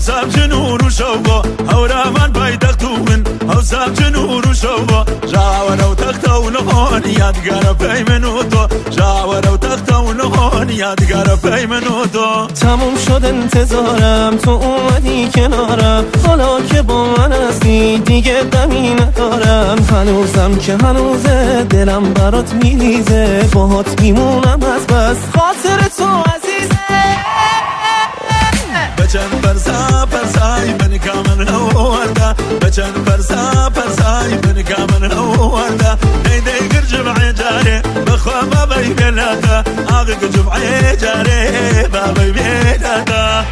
حوساب جنور وشوبا هورا من بايدختون حوساب جنور وشوبا جاورا وتختون هون یادگار پی منو تو جاورا وتختون هون یادگار پی منو تو تموم شد انتظارم تو اومدی کنارم حالا که با من هستی دیگه دمی ندارم هنوزم که هنوزه دلم برات میریزه باهات میمونم از بس خاطر تو عزیزه بچن پرسا پرسای من کامن هورده بچن پرسا پرسای من کامن هورده نیدی گر جمعی جاره بخوا بابای بلاده آقا جمعی جاره بابای بلاده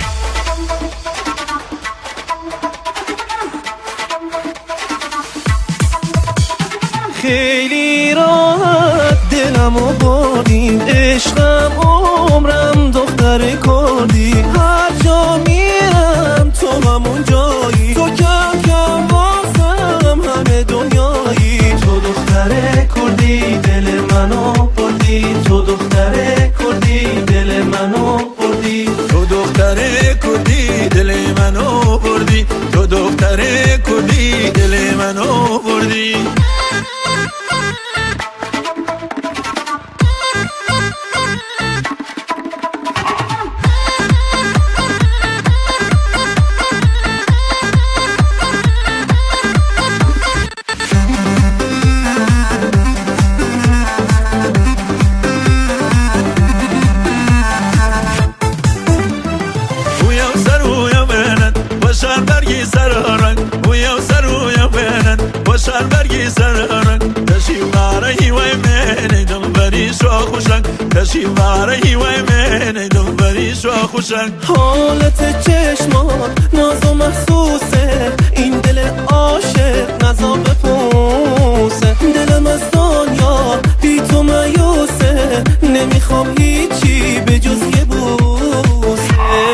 خیلی راحت دلمو بردی عشقم عمرم دختر کردی هر جا میرم تو همون جایی تو کم کم واسم همه دنیایی تو دختر کردی دل منو بردی تو دختر کردی دل منو بردی تو دختر کردی دل منو بردی تو دختر کردی دل منو بردی وشان برگی سر رنگ ویا سر ویا بینن وشان برگی سر رنگ تشی واره وای من دم بری شو خوشنگ تشی واره وای من دم بری شو خوشنگ حالت چشمات ناز و محسوسه این دل عاشق نزا بپوسه دلم از دنیا بی تو مایوسه نمیخوام هیچی به جز یه بوسه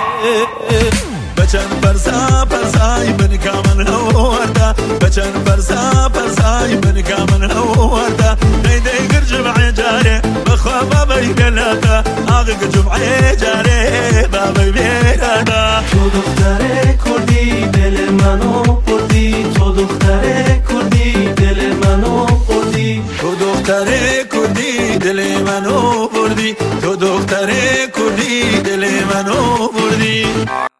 بچن پرسا پرسای من کامن هورده بچن پرسا پرسای من کامن هورده نیدی گر جمعی جاره بخوا بابای بلاده آقا جمعی جاره بابای بلاده تو دختر کردی دل منو بردی تو دختر کردی دل منو بردی تو دختر کردی دل منو بردی تو دختر کردی دل منو بردی